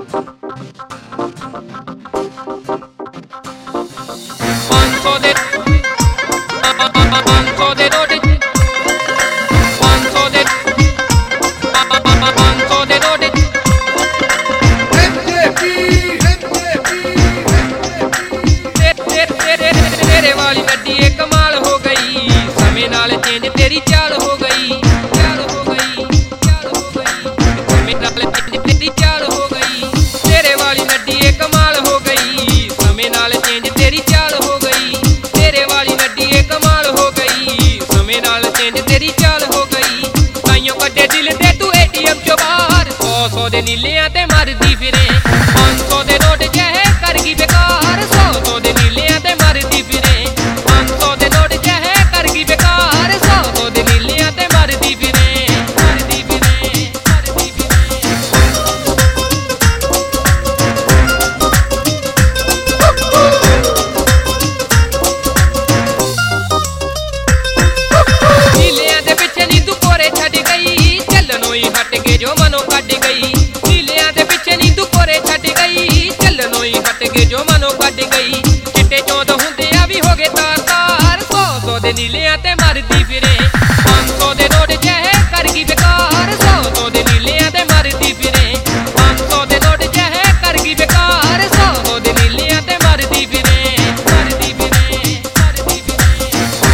तेरी चाल हो गई, चाल हो गई, चाल हो गई, मेरे नाल तेरी चाल हो गई। तेरे वाली नड्डी ए कमाल हो गई, समय नाल चेंज तेरी चाल हो गई। तेरे वाली नड्डी ए कमाल हो गई, समय नाल चेंज तेरी चाल हो गई। ताइयों कड्डे दिल ते तू ATM चो बाहर, 100 दे नीलियां ते मरदी फिरे। 500 दे नोट जह कर गई बेकार, 100 दे नीलियां ते मरदी फिरे। 500 दे नोट जह कर गई बेकार, 100 दे नीलियां ते मरदी फिरे, मरदी फिरे, मरदी फिरे। नीलियां दे पिछे नी तू कोरे छड़ गई, चलनों ही हट के जो मनो कट गई। नीलियां दे पिछे नी तू कोरे छड़ गई, चलनों ही हट के जो मनो कट गई। चिट्टे चौंद हुंदियां भी हो गए तार तार, 100 दे नीलियां ते मरदी फिरे। 500 दे नोट जह कर गई बेकार, 100 दे नीलियां ते मरदी फिरे। 500 दे नोट जह कर गई बेकार, 100 दे नीलियां ते मरदी फिरे, मरदी फिरे, मरदी फिरे।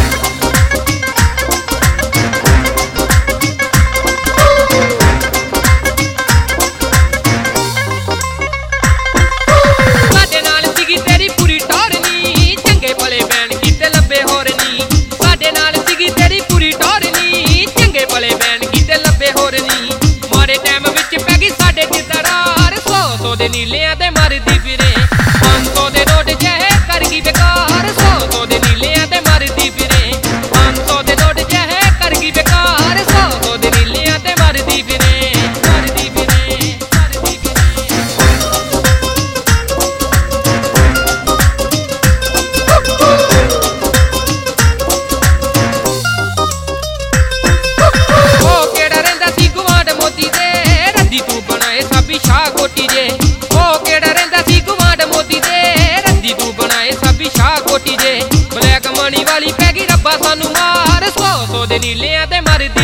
साडे नाल सीगी तेरी पूरी टोरनी, चंगे भले बैन कीते लब्बे होर नी। साडे नाल सीगी तेरी पूरी टोरनी, चंगे भले बैन कीते लब्बे होर नी। माड़े टाइम विच पै गई साडे ते दरार, 100 दे नीलियां ते मरदी फिरे। 500 दे नोट जह कर गई बेकार, 100 दे नीलियां ते मरदी फिरे। 500 दे नोट जह कर गई बेकार, 100 दे नीलियां ते मरदी फिरे, मरदी फिरे, मरदी फिरे। ओ केड़ा रहिंदा सी गुआंढ मोती दे, रद्दी तू बनाए साबी शाह कोटी जे। ओ केड़ा रहिंदा सी गुआंढ मोती दे, रद्दी तू बनाए साबी शाह कोटी जे। ब्लैक मनी वाली पै गई रब्बा सानू मार, 100 दे नीलियां ते मरदी